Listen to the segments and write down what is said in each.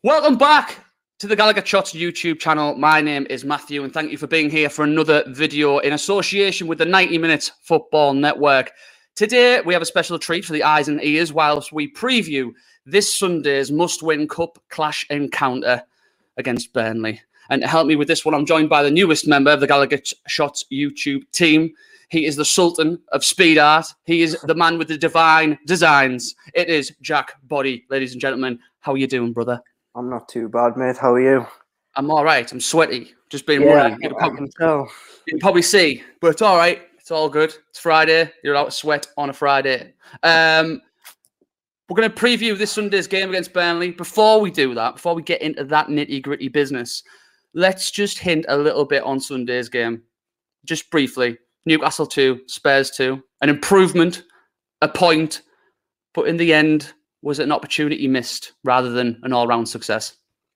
Welcome back to the Gallagher Shots YouTube channel. My name is Matthew, and thank you for being here for another video in association with the 90 Minutes Football Network. Today, we have a special treat for the eyes and ears whilst we preview this Sunday's must-win cup clash encounter against Burnley. And to help me with this one, I'm joined by the newest member of the Gallagher Shots YouTube team. He is the Sultan of Speed Art. He is the man with the divine designs. It is Jack Body, ladies and gentlemen. How are you doing, brother? I'm not too bad, mate. How are you? I'm all right. I'm sweaty. Just been running. You can probably see, but it's all right. It's all good. It's Friday. You're out of sweat on a Friday. We're going to preview this Sunday's game against Burnley. Before we do that, before we get into that nitty-gritty business, let's just hint a little bit on Sunday's game. Just briefly. Newcastle 2, Spurs 2. An improvement, a point, but in the end, was it an opportunity missed rather than an all-round success?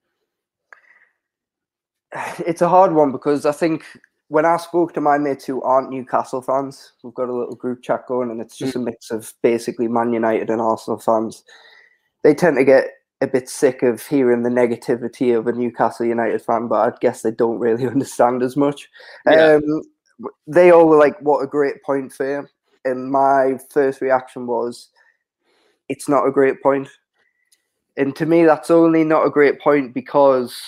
It's a hard one because I think when I spoke to my mates who aren't Newcastle fans, we've got a little group chat going and it's just a mix of basically Man United and Arsenal fans. They tend to get a bit sick of hearing the negativity of a Newcastle United fan, but I guess they don't really understand as much. Yeah. They all were like, what a great point for you. And my first reaction was, it's not a great point. And to me, that's only not a great point because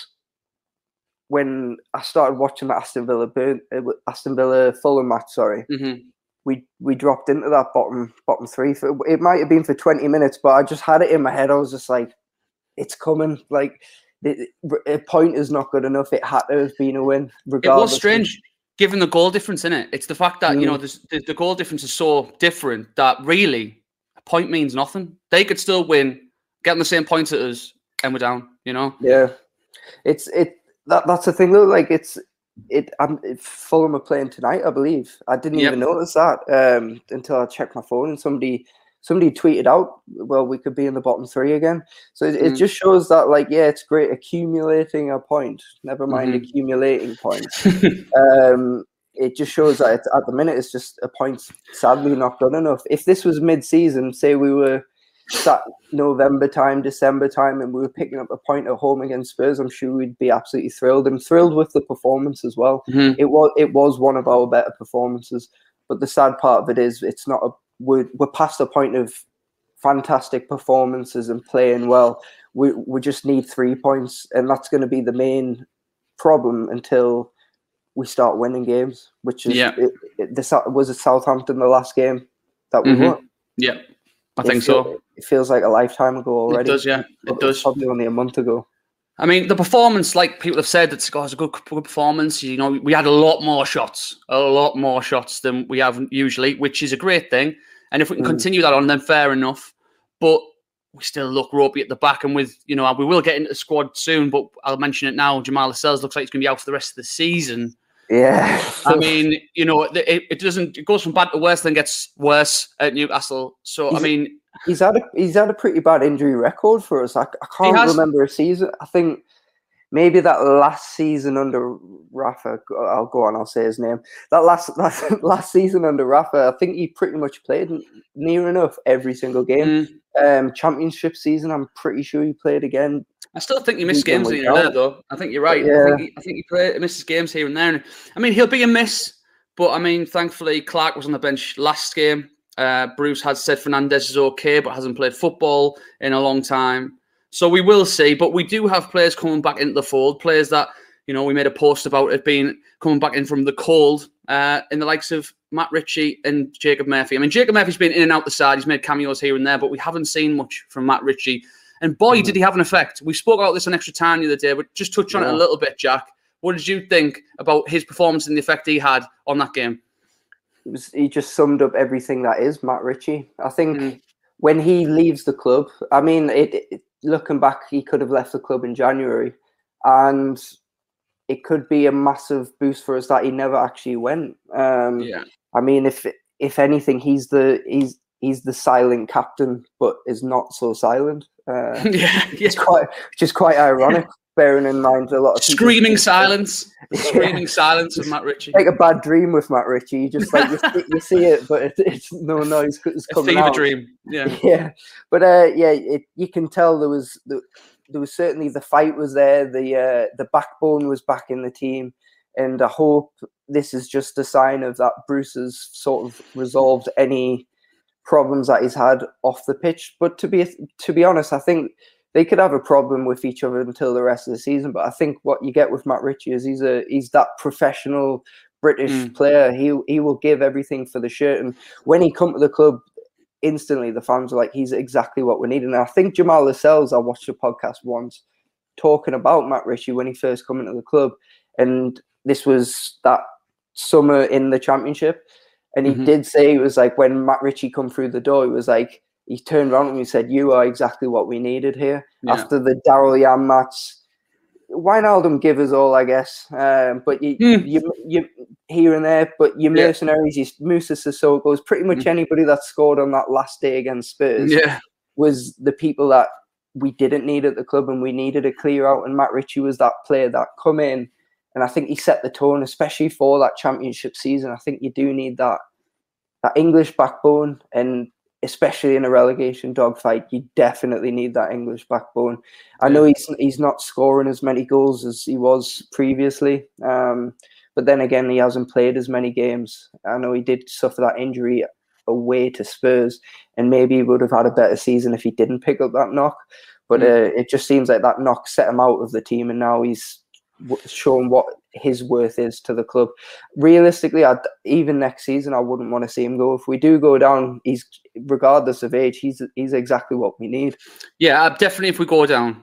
when I started watching the Aston Villa Fulham match, we dropped into that bottom three. It might have been for 20 minutes, but I just had it in my head. I was just like, it's coming. Like, a point is not good enough. It had to have been a win, regardless. It was strange, given the goal difference in it. It's the fact that, you know, the goal difference is so different that really a point means nothing. They could still win, get on the same points as us, and we're down, you know? Yeah. That's the thing, though. Like, Fulham are playing tonight, I believe. I didn't even notice that until I checked my phone and somebody tweeted out, well, we could be in the bottom three again. So it just shows that, like, yeah, it's great accumulating a point. Never mind accumulating points. It just shows that at the minute it's just a point, sadly, not good enough. If this was mid-season, say we were sat November time, December time, and we were picking up a point at home against Spurs, I'm sure we'd be absolutely thrilled. And thrilled with the performance as well. It was one of our better performances. But the sad part of it is it's not we're past the point of fantastic performances and playing well. We just need 3 points, and that's going to be the main problem until we start winning games, which is was it Southampton the last game that we won? Yeah, I think so. It feels like a lifetime ago already. It does, yeah. It does. Probably only a month ago. I mean, the performance, like people have said, it's a good performance. You know, we had a lot more shots than we have usually, which is a great thing. And if we can continue that on, then fair enough. But we still look ropey at the back. And with, you know, we will get into the squad soon, but I'll mention it now. Jamal Lascelles looks like he's going to be out for the rest of the season. Yeah. I mean, you know, it goes from bad to worse, then gets worse at Newcastle. So, I mean, he's had a pretty bad injury record for us. I can't remember a season. I think maybe that last season under Rafa. I'll say his name. That last season under Rafa, I think he pretty much played near enough every single game. Championship season, I'm pretty sure he played again. I still think he missed games here and there, though. I think you're right. Yeah. I think he misses games here and there. And, I mean, he'll be a miss, but I mean, thankfully, Clark was on the bench last game. Bruce has said Fernandes is okay, but hasn't played football in a long time. So we will see. But we do have players coming back into the fold, players that, you know, we made a post about it being coming back in from the cold, in the likes of Matt Ritchie and Jacob Murphy. I mean, Jacob Murphy's been in and out the side. He's made cameos here and there, but we haven't seen much from Matt Ritchie. And boy, did he have an effect. We spoke about this on Extra Time the other day, but just touch on it a little bit, Jack. What did you think about his performance and the effect he had on that game? He just summed up everything that is Matt Ritchie. I think when he leaves the club, I mean, looking back, he could have left the club in January, and it could be a massive boost for us that he never actually went. I mean, if anything, he's the silent captain, but is not so silent. It's quite ironic. bearing in mind a lot of screaming silence, screaming silence with Matt Ritchie. Like a bad dream with Matt Ritchie. You just like you see it, but it's no noise is coming out. A fever dream, yeah. Yeah, but you can tell there was there was certainly the fight was there, the backbone was back in the team, and I hope this is just a sign of that Bruce has sort of resolved any problems that he's had off the pitch. But to be honest, I think they could have a problem with each other until the rest of the season. But I think what you get with Matt Ritchie is he's that professional British player. He will give everything for the shirt, and when he come to the club, instantly the fans are like, he's exactly what we need. And I think Jamal Lascelles, I watched a podcast once talking about Matt Ritchie when he first come into the club, and this was that summer in the Championship, and he did say, it was like when Matt Ritchie come through the door, it was like he turned around and he said, "You are exactly what we needed here." After the Daryl Yam match, Wijnaldum give us all, I guess, but you here and there, but your mercenaries, your Moussa Sissoko's, pretty much anybody that scored on that last day against Spurs was the people that we didn't need at the club, and we needed a clear out, and Matt Ritchie was that player that come in, and I think he set the tone, especially for that Championship season. I think you do need that English backbone, and especially in a relegation dogfight, you definitely need that English backbone. I know he's not scoring as many goals as he was previously, but then again, he hasn't played as many games. I know he did suffer that injury away to Spurs, and maybe he would have had a better season if he didn't pick up that knock. But it just seems like that knock set him out of the team, and now he's shown what his worth is to the club. Realistically, even next season, I wouldn't want to see him go. If we do go down, he's, regardless of age, he's exactly what we need. Yeah, definitely. If we go down,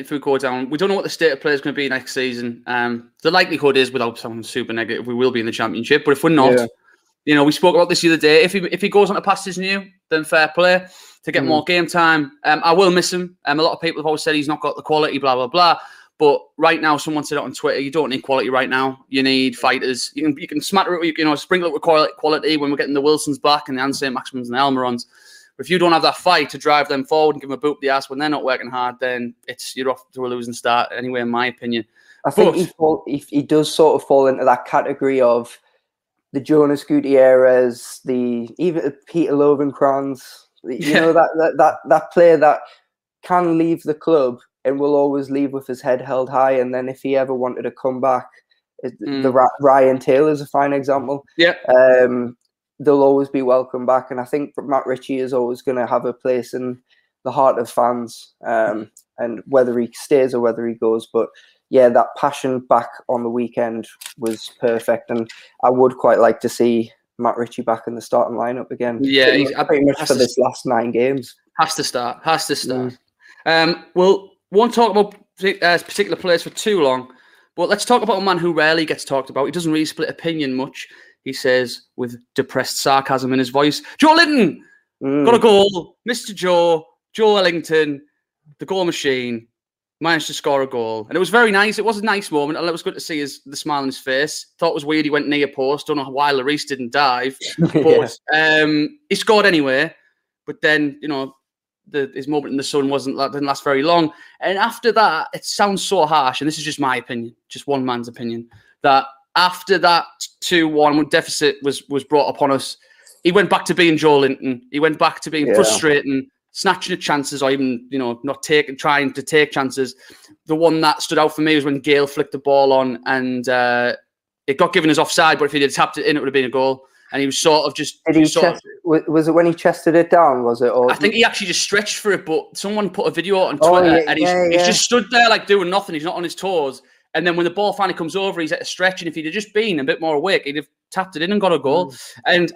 we don't know what the state of play is going to be next season. The likelihood is, without sounding super negative, we will be in the Championship. But if we're not, we spoke about this the other day. If he goes on to pastures new, then fair play to get more game time. I will miss him. A lot of people have always said he's not got the quality, blah blah blah. But right now, someone said it on Twitter, you don't need quality right now. You need fighters. You can smatter it, sprinkle it with quality when we're getting the Wilsons back and the Anne St. Maximans and the Almirons. But if you don't have that fight to drive them forward and give them a boot the ass when they're not working hard, then you're off to a losing start anyway, in my opinion. I think he does sort of fall into that category of the Jonas Gutierrez, even Peter Lovenkrands, that player that can leave the club and will always leave with his head held high. And then if he ever wanted to come back, Ryan Taylor's a fine example. Yeah. They'll always be welcome back. And I think Matt Ritchie is always going to have a place in the heart of fans, and whether he stays or whether he goes. But yeah, that passion back on the weekend was perfect. And I would quite like to see Matt Ritchie back in the starting lineup again. Yeah, pretty much for this last 9 games. Has to start. Well, won't talk about particular players for too long, but let's talk about a man who rarely gets talked about. He doesn't really split opinion much. He says, with depressed sarcasm in his voice, Joelinton got a goal. Mr. Joe Ellington, the goal machine, managed to score a goal. And it was very nice. It was a nice moment. And it was good to see the smile on his face. Thought it was weird he went near post. Don't know why Lloris didn't dive. But he scored anyway. But then, his moment in the sun didn't last very long. And after that, it sounds so harsh, and this is just my opinion, just one man's opinion, that after that 2-1 deficit was brought upon us, he went back to being Joelinton. He went back to being frustrating, snatching at chances, or even trying to take chances. The one that stood out for me was when Gale flicked the ball on, and it got given as offside. But if he had tapped it in, it would have been a goal. And he was sort of just... Was it when he chested it down, was it? Or I think he actually just stretched for it, but someone put a video on Twitter, and he's just stood there like doing nothing. He's not on his toes. And then when the ball finally comes over, he's at a stretch. And if he'd have just been a bit more awake, he'd have tapped it in and got a goal. I think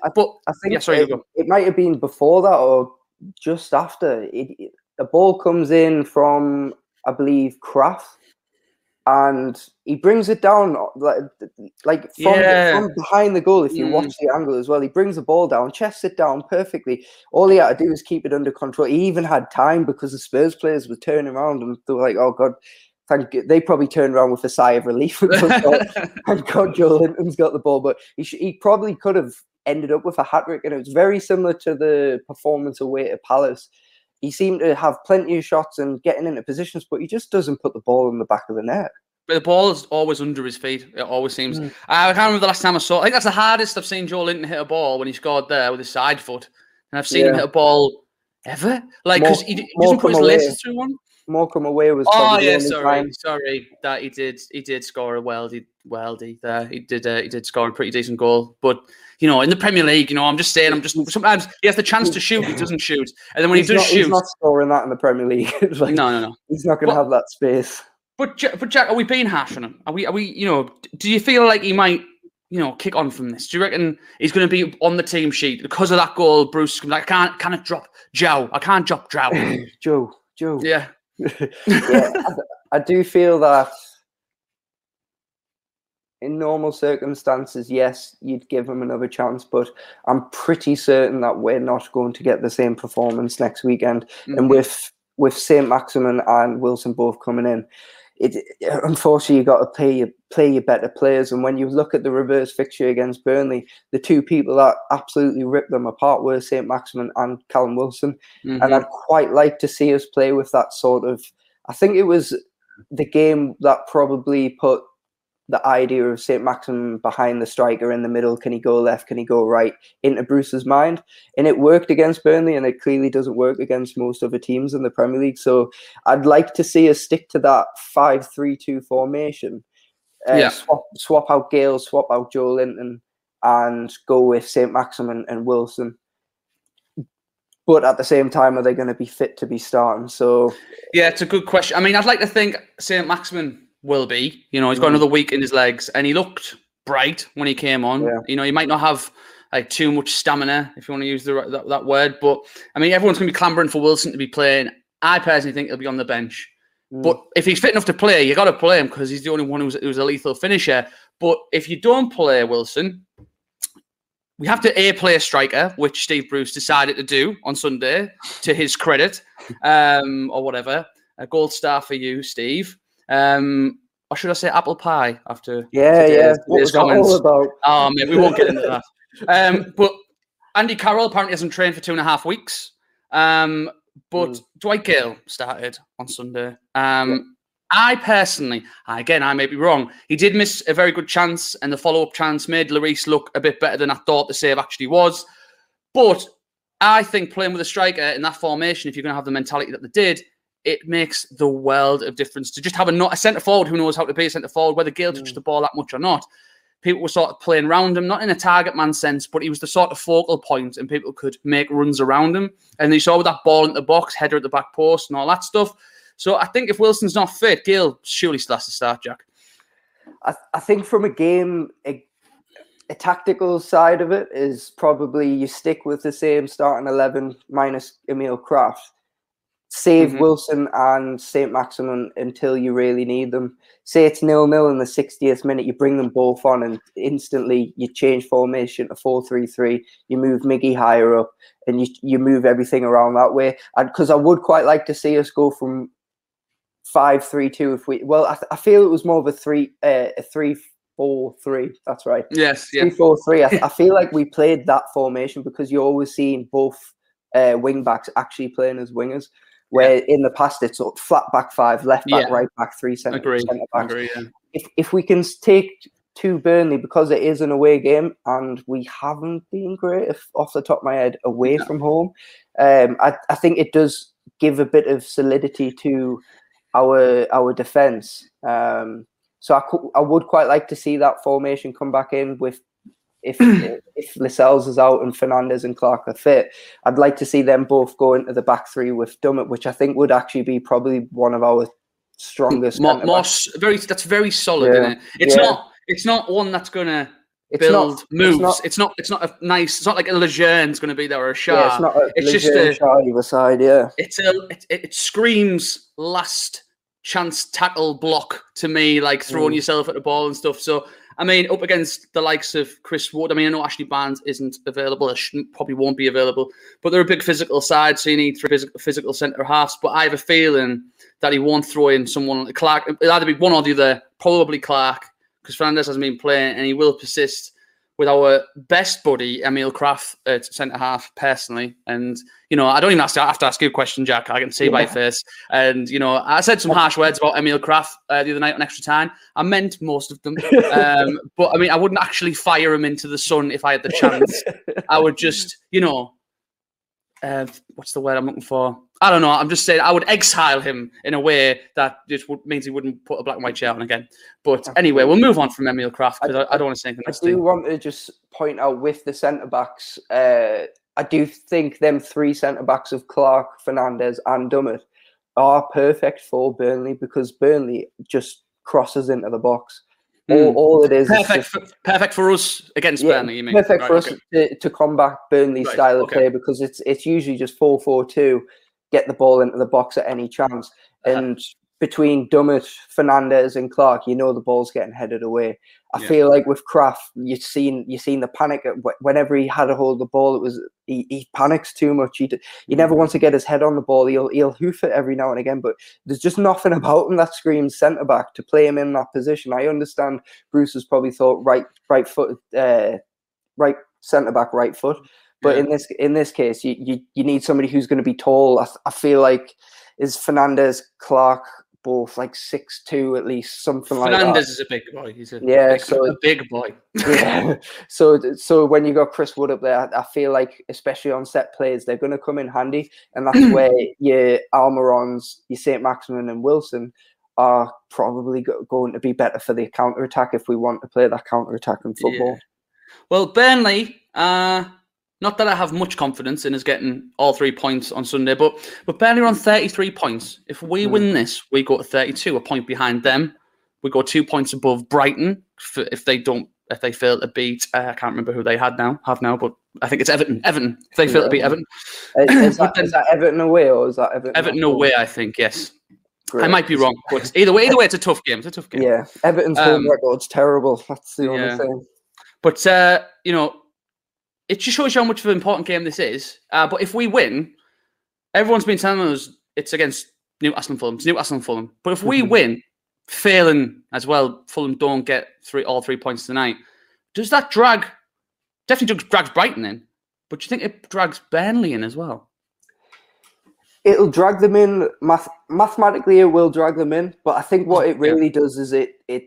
it might have been before that or just after. The ball comes in from, I believe, Kraft. And he brings it down like from behind the goal. If you watch the angle as well, he brings the ball down, chests it down perfectly. All he had to do was keep it under control. He even had time because the Spurs players were turning around and they were like, "Oh God, thank you." They probably turned around with a sigh of relief and thought, "Thank God, Joelinton's got the ball." But he probably could have ended up with a hat-trick, and it was very similar to the performance away at Palace. He seemed to have plenty of shots and getting into positions, but he just doesn't put the ball in the back of the net. But the ball is always under his feet. It always seems. I can't remember the last time I saw. I think that's the hardest I've seen Joelinton hit a ball when he scored there with his side foot. And I've seen him hit a ball ever. Like, because he doesn't put his laces through one. Morecambe away was. Oh yeah, sorry. That he did score a weldy there. He did score a pretty decent goal. But you know, in the Premier League, you know, I'm just sometimes he has the chance to shoot, he doesn't shoot, and then when he does shoot, he's not scoring that in the Premier League. Like, no, he's not going to have that space. But Jack, are we being harsh on him? Are we? You know, do you feel like he might, you know, kick on from this? Do you reckon he's going to be on the team sheet because of that goal? Bruce, like, I can't drop Joe. I can't drop Joe. Joe. Yeah. Yeah, I do feel that in normal circumstances, yes, you'd give him another chance, but I'm pretty certain that we're not going to get the same performance next weekend. Mm-hmm. And with St. Maximin and Wilson both coming in, unfortunately, you got to play your better players. And when you look at the reverse fixture against Burnley, the two people that absolutely ripped them apart were St. Maximin and Callum Wilson. Mm-hmm. And I'd quite like to see us play with that sort of. I think it was the game that probably put the idea of St. Maximin behind the striker in the middle. Can he go left? Can he go right? Into Bruce's mind. And it worked against Burnley, and it clearly doesn't work against most other teams in the Premier League. So I'd like to see us stick to that 5-3-2 formation. Swap out Gale, swap out Joe Linton, and go with St. Maximin and Wilson. But at the same time, are they going to be fit to be starting? So yeah, it's a good question. I mean, I'd like to think St. Maximin will be. You know, he's got another week in his legs, and he looked bright when he came on. Yeah. You know, he might not have like too much stamina, if you want to use that word, but I mean, everyone's going to be clambering for Wilson to be playing. I personally think he'll be on the bench. But if he's fit enough to play, you got to play him because he's the only one who's a lethal finisher. But if you don't play Wilson, we have to play a striker, which Steve Bruce decided to do on Sunday, to his credit, or whatever. A gold star for you, Steve. Or should I say apple pie after today's what was comments? That all about? Oh, mate, we won't get into that. But Andy Carroll apparently hasn't trained for 2.5 weeks. But Dwight Gale started on Sunday. I personally, again, I may be wrong, he did miss a very good chance, and the follow-up chance made Lloris look a bit better than I thought the save actually was. But I think playing with a striker in that formation, if you're going to have the mentality that they did, it makes the world of difference to just have a centre-forward who knows how to be a centre-forward, whether Gale touched the ball that much or not. People were sort of playing around him, not in a target man sense, but he was the sort of focal point and people could make runs around him. And you saw with that ball in the box, header at the back post and all that stuff. So I think if Wilson's not fit, Gale surely still has to start, Jack. I think from a game, a tactical side of it is probably you stick with the same starting 11 minus Emil Krafth. Save Wilson and St. Maximin until you really need them. Say it's 0-0 in the 60th minute, you bring them both on and instantly you change formation to 4-3-3. You move Miggy higher up and you move everything around that way. Because I would quite like to see us go from 5-3-2 if we. Well, I feel it was more of a 3-4-3. That's right. Yes, 3-4-3. I feel like we played that formation because you're always seeing both wing backs actually playing as wingers. Where in the past it's sort of flat back five, left back, right back, three centre backs. If we can take to Burnley, because it is an away game and we haven't been great off the top of my head away from home, I think it does give a bit of solidity to our defence. So I would quite like to see that formation come back in with. If Lascelles is out and Fernandes and Clark are fit, I'd like to see them both go into the back three with Dummett, which I think would actually be probably one of our strongest. That's very solid, isn't it? It's not one that's gonna build moves. It's not a nice. It's not like a Legierne's going to be there or a Shah. Yeah, it's not. It's just a Shah either side. Yeah. It screams last chance tackle block to me, like throwing yourself at the ball and stuff. So. I mean, up against the likes of Chris Wood. I mean, I know Ashley Barnes isn't available. Probably won't be available. But they're a big physical side, so you need three physical centre-halves. But I have a feeling that he won't throw in someone like Clark. It'll either be one or the other, probably Clark, because Fernandes hasn't been playing, and he will persist with our best buddy, Emil Krafth, at centre-half, personally. And, you know, I don't even have to ask you a question, Jack. I can see by your face. And, you know, I said some harsh words about Emil Krafth the other night on Extra Time. I meant most of them. But, I mean, I wouldn't actually fire him into the sun if I had the chance. I would just, you know, what's the word I'm looking for? I don't know. I'm just saying I would exile him in a way that just means he wouldn't put a black and white shirt on again. But anyway, we'll move on from Emil Krafth because I don't want to say anything. I do want to just point out with the centre-backs, I do think them 3 centre-backs of Clark, Fernandez and Dummett are perfect for Burnley because Burnley just crosses into the box. All it is perfect for us against Burnley. You mean perfect for us to combat Burnley's style of play because it's usually just 4-4-2, get the ball into the box at any chance, and between Dummett, Fernandez, and Clark, the ball's getting headed away. I feel like with Krafth, you've seen the panic whenever he had a hold of the ball. It was he panics too much. He never wants to get his head on the ball. He'll hoof it every now and again, but there's just nothing about him that screams centre back to play him in that position. I understand Bruce has probably thought right foot, right centre back, right foot, but in this case, you need somebody who's going to be tall. I feel like is Fernandez, Clark, both like 6'2" at least, something like that. Fernandez is a big boy. He's a big boy. Yeah. So when you got Chris Wood up there, I feel like especially on set plays, they're going to come in handy, and that's where your Almirons, your St. Maximin, and Wilson are probably going to be better for the counter attack if we want to play that counter attack in football. Yeah. Well, Burnley. Not that I have much confidence in us getting all 3 points on Sunday, but Burnley are on 33 points. If we win this, we go to 32, a point behind them. We go 2 points above Brighton if they fail to beat. I can't remember who they have now, but I think it's Everton. If they fail to beat Everton, is that Everton away or is that Everton away? I think yes. Great. I might be wrong, but either way, it's a tough game. Yeah, Everton's home record's terrible. That's the only thing. But it just shows you how much of an important game this is. But if we win, everyone's been telling us it's against Newcastle and Fulham. It's Newcastle and Fulham. But if we win, failing as well, Fulham don't get all 3 points tonight. Does that definitely drags Brighton in? But do you think it drags Burnley in as well? It'll drag them in. Mathematically, it will drag them in. But I think what it really does is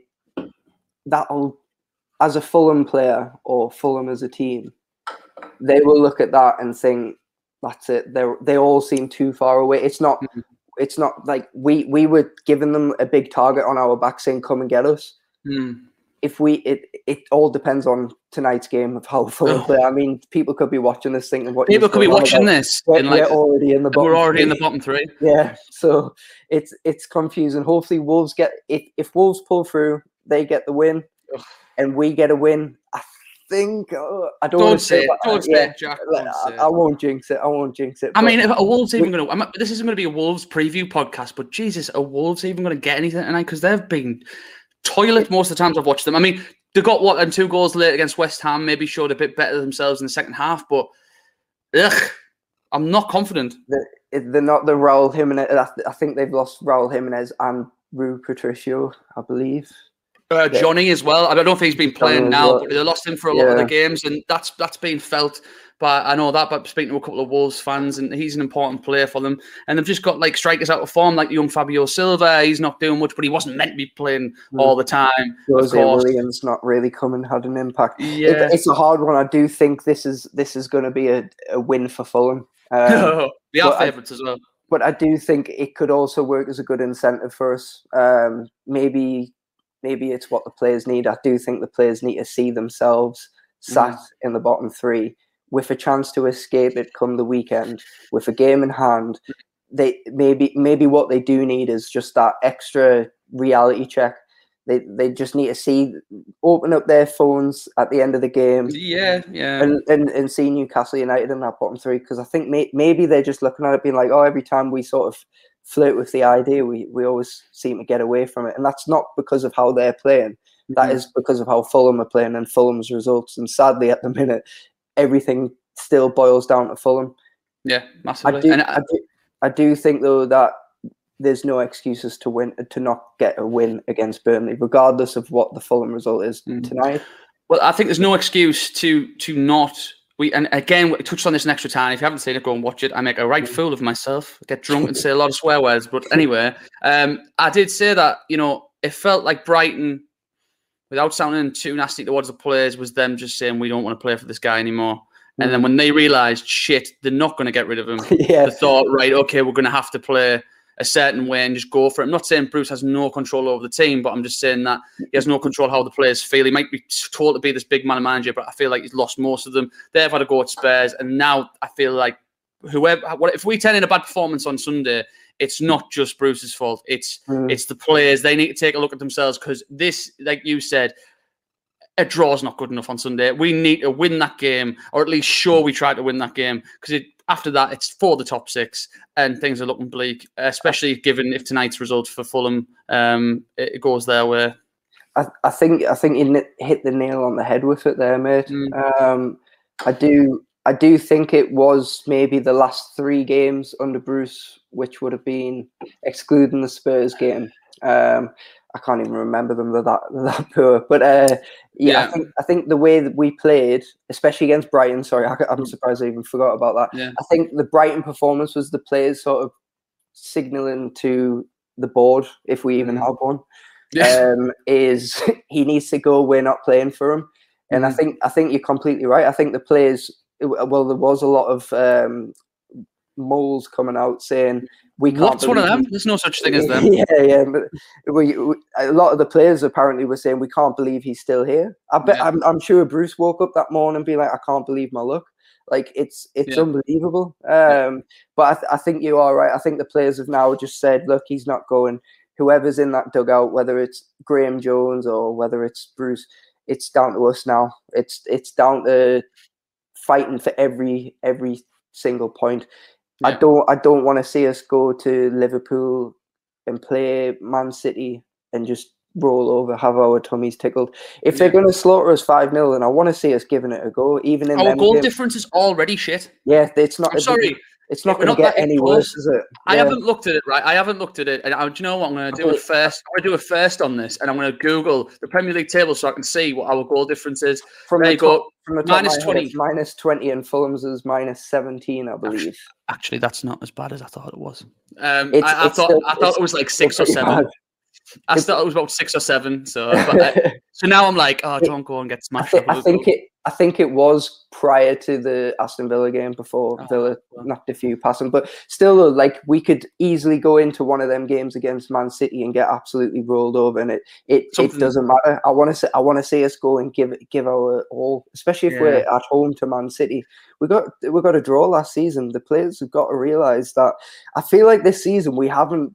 that'll, as a Fulham player or Fulham as a team, they will look at that and think, that's it. They all seem too far away. It's not like we were giving them a big target on our back saying, come and get us. If it all depends on tonight's game of how Fulham play. I mean, people could be watching this thinking people could be watching this. We're already in the bottom. We're already in the bottom 3. Yeah. So it's confusing. Hopefully Wolves if Wolves pull through, they get the win and we get a win. I don't say it, Jack. I won't jinx it. I mean, if a Wolves even going to... This isn't going to be a Wolves preview podcast, but Jesus, are Wolves even going to get anything tonight? Because they've been toilet most of the times I've watched them. I mean, they got 2 goals late against West Ham, maybe showed a bit better themselves in the second half, but I'm not confident. They're not the Raul Jimenez. I think they've lost Raul Jimenez and Rui Patricio, I believe. Johnny as well. I don't know if he's been playing now, but they lost him for a lot of the games, and that's been felt. But I know that by speaking to a couple of Wolves fans, and he's an important player for them. And they've just got like strikers out of form, like young Fabio Silva. He's not doing much, but he wasn't meant to be playing all the time. Jose Williams not really come and had an impact. Yeah, it's a hard one. I do think this is going to be a win for Fulham. They are favourites as well. But I do think it could also work as a good incentive for us. Maybe it's what the players need. I do think the players need to see themselves sat in the bottom 3 with a chance to escape it come the weekend with a game in hand. They maybe what they do need is just that extra reality check. They just need to open up their phones at the end of the game. And see Newcastle United in that bottom 3, because I think maybe they're just looking at it being like, every time we sort of flirt with the idea, we always seem to get away from it. And that's not because of how they're playing. That is because of how Fulham are playing and Fulham's results. And sadly, at the minute, everything still boils down to Fulham. Yeah, massively. I do think, though, that there's no excuses to not get a win against Burnley, regardless of what the Fulham result is tonight. Well, I think there's no excuse to not... And again, we touched on this in extra time. If you haven't seen it, go and watch it. I make a right fool of myself, get drunk and say a lot of swear words. But anyway, I did say that, it felt like Brighton, without sounding too nasty towards the players, was them just saying, we don't want to play for this guy anymore. And then when they realised, shit, they're not going to get rid of him, yeah. they thought, right, okay, we're going to have to play a certain way and just go for it. I'm not saying Bruce has no control over the team, but I'm just saying that he has no control how the players feel. He might be told to be this big man manager, but I feel like he's lost most of them. They've had a go at Spurs, and now I feel like if we turn in a bad performance on Sunday, it's not just Bruce's fault. It's the players. They need to take a look at themselves, because this, like you said, a draw's not good enough on Sunday. We need to win that game, or at least show we tried to win that game, because after that, it's for the top 6, and things are looking bleak, especially given if tonight's result for Fulham it goes their way. I think you hit the nail on the head with it there, mate. I do think it was maybe the last 3 games under Bruce, which would have been excluding the Spurs game. I can't even remember them. They're that poor. But I think the way that we played, especially against Brighton, sorry, I'm surprised I even forgot about that. Yeah. I think the Brighton performance was the players sort of signalling to the board, if we even have one, is he needs to go, we're not playing for him. And I think you're completely right. I think the players, well, there was a lot of moles coming out saying, we can't. What's one of them? There's no such thing as them. Yeah. But a lot of the players apparently were saying, we can't believe he's still here. I'm sure Bruce woke up that morning and be like, I can't believe my luck. Like, it's unbelievable. But I think you are right. I think the players have now just said, look, he's not going. Whoever's in that dugout, whether it's Graham Jones or whether it's Bruce, it's down to us now. It's down to fighting for every single point. Yeah. I don't want to see us go to Liverpool and play Man City and just roll over, have our tummies tickled. If they're going to slaughter us 5-0, then I want to see us giving it a go. Even in our goal difference is already shit. Yeah, it's not. I'm sorry. It's not going to get any worse, is it? I haven't looked at it, right? I haven't looked at it. And do you know what I'm going to do? I'm going to do a first on this, and I'm going to Google the Premier League table so I can see what our goal difference is. From the top, minus 20. Minus 20, and Fulham's is minus 17, I believe. Actually, that's not as bad as I thought it was. I thought it was like 6 or 7. Bad. I thought it was about 6 or 7. So now I'm like, oh, don't go and get smashed. I think it was prior to the Aston Villa game, before Villa knocked a few past them. But still, like, we could easily go into one of them games against Man City and get absolutely rolled over, and it doesn't matter. I want to see us go and give our all, especially if we're at home to Man City. We got a draw last season. The players have got to realise that. I feel like this season we haven't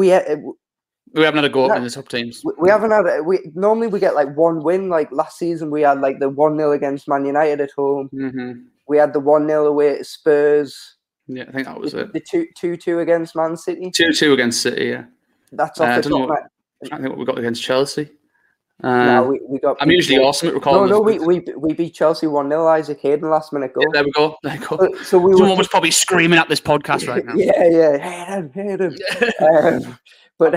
had a go in the top teams. We haven't had it. Normally we get like one win. Like last season, we had like the 1-0 against Man United at home. Mm-hmm. We had the 1-0 away at Spurs. Yeah, I think that was it. The 2-2 against Man City. 2-2 against City. Yeah, that's off the top. I think what we got against Chelsea. No, we got. I'm usually awesome at recalling. No, we beat Chelsea 1-0. Isaac Hayden last minute goal. Yeah, there we go. So someone was probably screaming at this podcast right now. Yeah, Hayden. But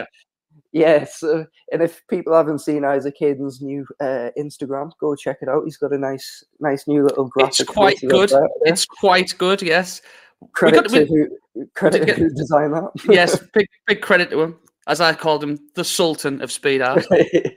so, and if people haven't seen Isaac Hayden's new Instagram, go check it out. He's got a nice new little graphic. It's quite good. It's quite good. Yes. Credit to who designed that. Yes, big credit to him. As I called him, the Sultan of Speed Art. We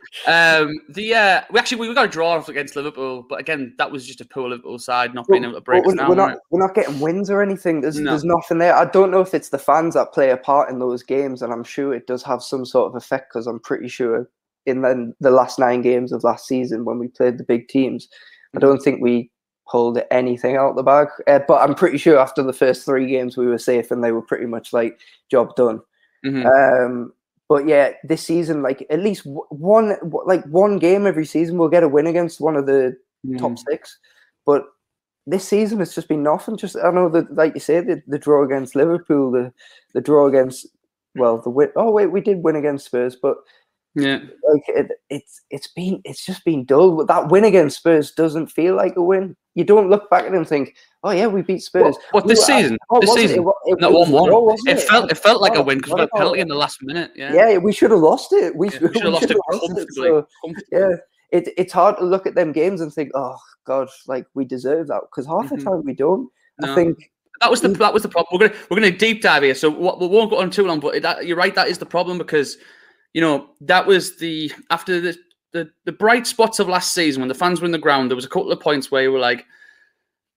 got a draw against Liverpool, but again, that was just a poor Liverpool side not being able to break us down. We're not getting wins or anything. There's nothing there. I don't know if it's the fans that play a part in those games, and I'm sure it does have some sort of effect, because I'm pretty sure in the last 9 games of last season when we played the big teams, I don't think we pulled anything out the bag. But I'm pretty sure after the first 3 games we were safe, and they were pretty much like job done. Mm-hmm. But yeah, this season, like at least one game every season, we'll get a win against one of the top 6. But this season, it's just been nothing. Just I know that, like you said, the draw against Liverpool, the draw against the win. Oh wait, we did win against Spurs, but yeah, like it's just been dull. That win against Spurs doesn't feel like a win. You don't look back at it and think, oh yeah, we beat Spurs. What this season? This season? Not 1-1. It felt like a win because we got a penalty in the last minute. Yeah, we should have lost it. We should have lost it comfortably. Yeah, it's hard to look at them games and think, oh God, like we deserve that, because half the time we don't. No. I think that was the problem. We're gonna deep dive here, so we won't go on too long. But you're right, that is the problem, because that was after the bright spots of last season when the fans were in the ground. There was a couple of points where you were like,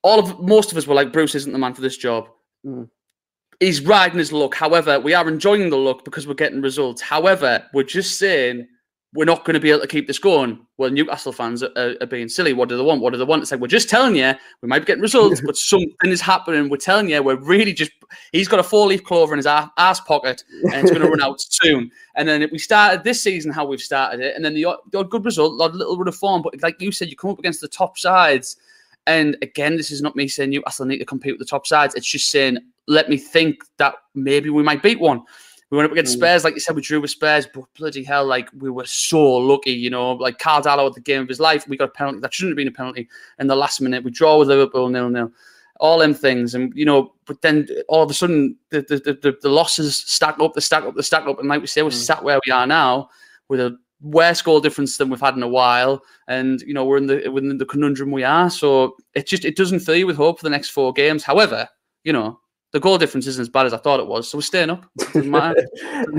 most of us were like, Bruce isn't the man for this job. He's riding his luck. However, we are enjoying the luck because we're getting results. However, we're just saying we're not going to be able to keep this going. Well, Newcastle fans are being silly. What do they want? What do they want? It's like, we're just telling you, we might be getting results, but something is happening. We're telling you, we're really just, he's got a 4-leaf clover in his ass pocket and it's going to run out soon. And then if we started this season how we've started it, and then the odd good result, a little bit of form, but like you said, you come up against the top sides. And again, this is not me saying Newcastle need to compete with the top sides. It's just saying, let me think that maybe we might beat one. We went up against Spurs, like you said, we drew with Spurs, but bloody hell, like we were so lucky, you know, like Carl Darlow had the game of his life. We got a penalty that shouldn't have been a penalty in the last minute. We draw with Liverpool 0-0, all them things. And, you know, but then all of a sudden the losses stack up. And like we say, we're sat where we are now with a worse goal difference than we've had in a while. And, you know, we're within the conundrum we are. So it doesn't fill you with hope for the next 4 games. However, you know, the goal difference isn't as bad as I thought it was, so we're staying up. Doesn't matter. We're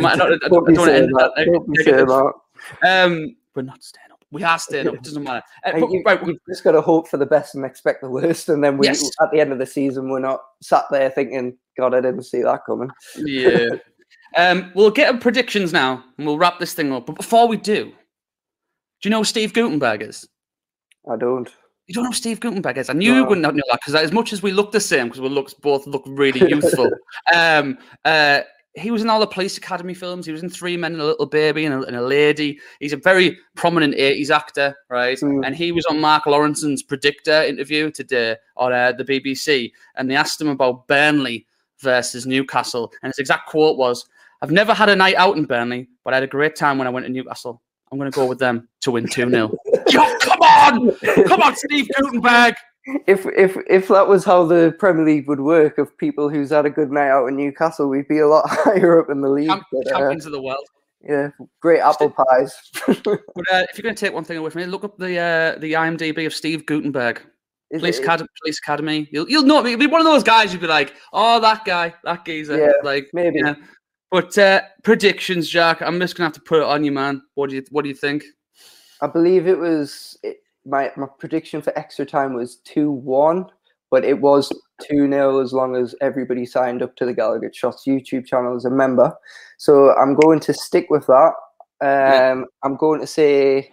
not staying up. We are staying up. It doesn't matter. We've just got to hope for the best and expect the worst, and then at the end of the season, we're not sat there thinking, "God, I didn't see that coming." Yeah. We'll get our predictions now, and we'll wrap this thing up. But before we do you know who Steve Guttenberg is? I don't. You don't know who Steve Guttenberg is? I knew you wouldn't know that because as much as we look the same, because we both look really youthful, he was in all the Police Academy films. He was in 3 Men and a Little Baby and a Lady. He's a very prominent 80s actor, right? And he was on Mark Lawrenson's Predictor interview today on the BBC, and they asked him about Burnley versus Newcastle, and his exact quote was, "I've never had a night out in Burnley, but I had a great time when I went to Newcastle. I'm going to go with them to win 2-0. Yo, come on, Steve Guttenberg. If that was how the Premier League would work, of people who's had a good night out in Newcastle, we'd be a lot higher up in the league. Champions of the world. Yeah, great apple pies. But if you're going to take one thing away from me, look up the IMDb of Steve Guttenberg. Police Academy. You'll know. He'll be one of those guys. You'd be like, oh, that guy, that geezer. Yeah, like maybe. Yeah. But predictions, Jack. I'm just gonna have to put it on you, man. What do you think? I believe it was my prediction for extra time was 2-1, but it was 2-0 as long as everybody signed up to the Gallagher Shots YouTube channel as a member. So I'm going to stick with that. I'm going to say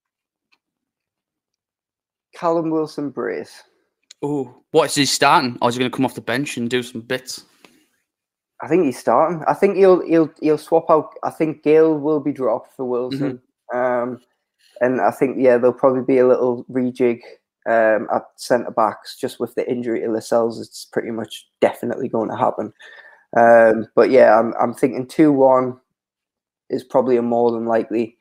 Callum Wilson-Brace. Oh, what is he starting? Or is he going to come off the bench and do some bits? I think he's starting. I think he'll swap out. I think Gale will be dropped for Wilson, and I think there'll probably be a little rejig at centre backs just with the injury to Lascelles. It's pretty much definitely going to happen. But yeah, I'm thinking 2-1 is probably a more than likely.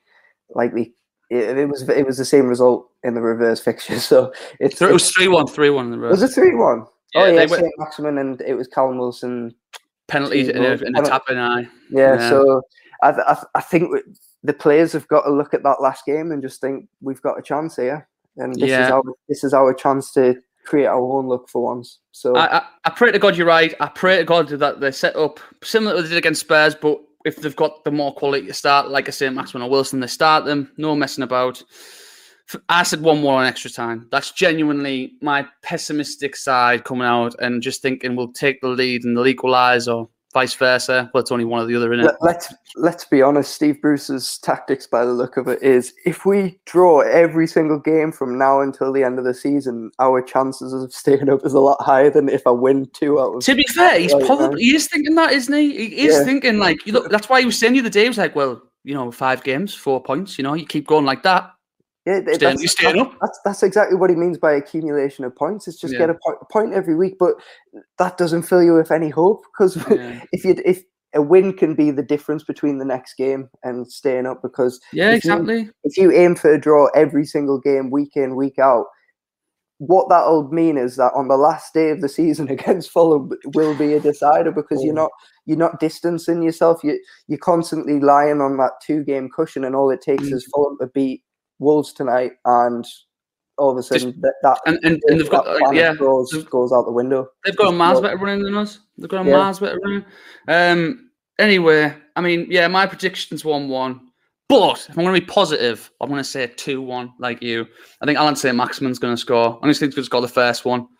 It was the same result in the reverse fixture, so it was 3-1 in the reverse. Was it 3-1? Yeah, oh yeah, St. Maximin, and it was Callum Wilson. Penalties in a tapping eye. Yeah, so I think the players have got to look at that last game and just think we've got a chance here, and this is our chance to create our own look for once. So I pray to God you're right. I pray to God that they set up similar to what they did against Spurs, but if they've got the more quality to start, like I say, Maximin or Wilson, they start them. No messing about. I said 1-1 on extra time. That's genuinely my pessimistic side coming out and just thinking we'll take the lead and they'll equalise or vice versa. Well, it's only one or the other, isn't it? Let's be honest. Steve Bruce's tactics, by the look of it, is if we draw every single game from now until the end of the season, our chances of staying up is a lot higher than if I win 2 out of. To be fair, he is thinking that, isn't he? He is thinking like, you look. That's why he was saying the other day, he was like, well, 5 games, 4 points. You keep going like that. Yeah, that's exactly what he means by accumulation of points. It's just get a point every week, but that doesn't fill you with any hope, because if a win can be the difference between the next game and staying up, because if you aim for a draw every single game, week in, week out, what that'll mean is that on the last day of the season against Fulham will be a decider, because you're not distancing yourself. You're constantly lying on that 2-game cushion, and all it takes is Fulham to beat Wolves tonight, and all of a sudden and they've got goes out the window. They've got a miles better running than us. They've got a miles better running. Anyway, I mean, my prediction's 1-1. But if I'm going to be positive, I'm going to say 2-1 like you. I think Alan St. Maximin's going to score. I just think he's going to score the first one.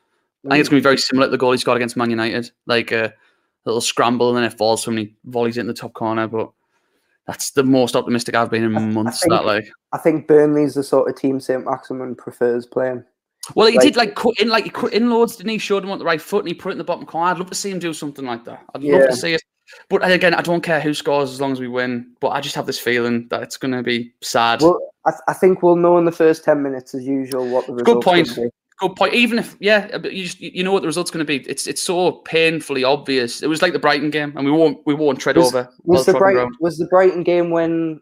I think it's going to be very similar to the goal he scored against Man United, like a little scramble and then it falls from and he volleys it in the top corner. But that's the most optimistic I've been in months. I think Burnley's the sort of team St. Maximin prefers playing. Well, he did cut in loads, didn't he? Showed him on the right foot and he put it in the bottom corner. I'd love to see him do something like that. I'd love to see it. But again, I don't care who scores as long as we win. But I just have this feeling that it's going to be sad. Well, I think we'll know in the first 10 minutes as usual what the result's going to be. Good point. Even if, you know what the result's going to be. It's so painfully obvious. It was like the Brighton game, and we won't tread over. Was the Brighton game when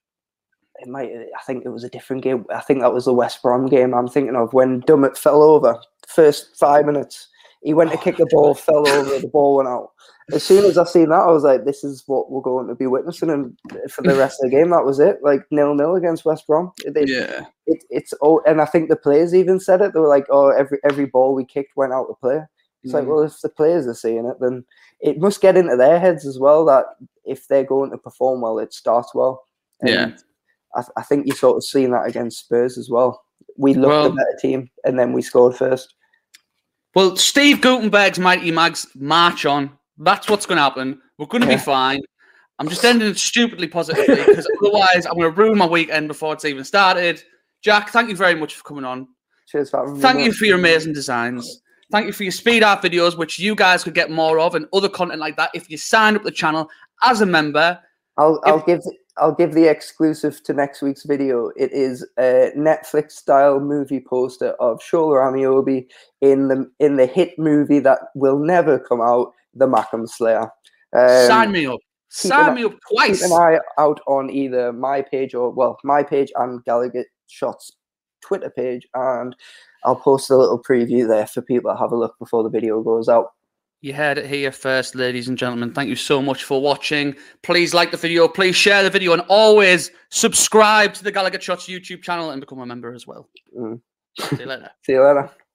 I think it was a different game. I think that was the West Brom game I'm thinking of when Dummett fell over. First 5 minutes, he went to kick the ball, fell over, the ball went out. As soon as I seen that, I was like, "This is what we're going to be witnessing." And for the rest of the game, that was it. Like 0-0 against West Brom. It's and I think the players even said it. They were like, "Oh, every ball we kicked went out of play." It's like, well, if the players are seeing it, then it must get into their heads as well that if they're going to perform well, it starts well. And I think you sort of seen that against Spurs as well. We looked the better team, and then we scored first. Well, Steve Gutenberg's Mighty Mags march on. That's what's going to happen. We're going to be fine. I'm just ending it stupidly positively because otherwise I'm going to ruin my weekend before it's even started. Jack, thank you very much for coming on. Cheers, Pat. Thank you for your amazing designs. Thank you for your speed art videos, which you guys could get more of, and other content like that if you signed up the channel as a member. I'll give the exclusive to next week's video. It is a Netflix style movie poster of Shola Ameobi in the hit movie that will never come out, The Mackem Slayer. Sign me up. Sign me up twice. Keep an eye out on either my page and Gallagher Shots Twitter page, and I'll post a little preview there for people to have a look before the video goes out. You heard it here first, ladies and gentlemen. Thank you so much for watching. Please like the video. Please share the video. And always subscribe to the Gallagher Shots YouTube channel and become a member as well. See you later. See you later.